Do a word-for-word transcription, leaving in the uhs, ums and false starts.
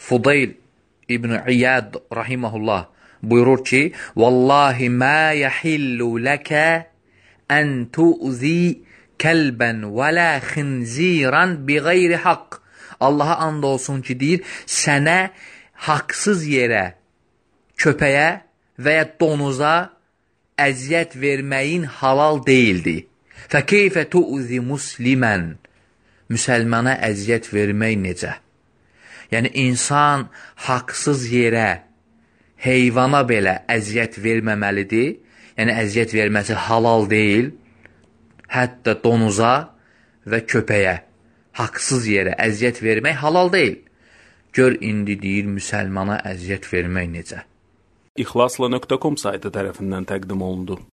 Fudayl İbn İyad rahimehullah buyurur ki: "Vallahi ma yahillu laka en tu'zi kelben və la xinziran bi gayri haqq." Allaha and olsun ki, deyir, sənə haqsız yerə, köpəyə və ya donuza əziyyət verməyin halal deyildi. Fəkeyfə tu'zi muslimən. Müsəlmana əziyyət vermək necə? Yəni, insan haqsız yerə, heyvana belə əziyyət verməməlidir. Yəni, əziyyət verməsi halal deyil. Hətta donuza və köpəyə haqsız yerə əziyyət vermək halal deyil. Gör, indi deyir, müsəlmana əziyyət vermək necə? İxlasla nöqtə com saytı tərəfindən təqdim olundu.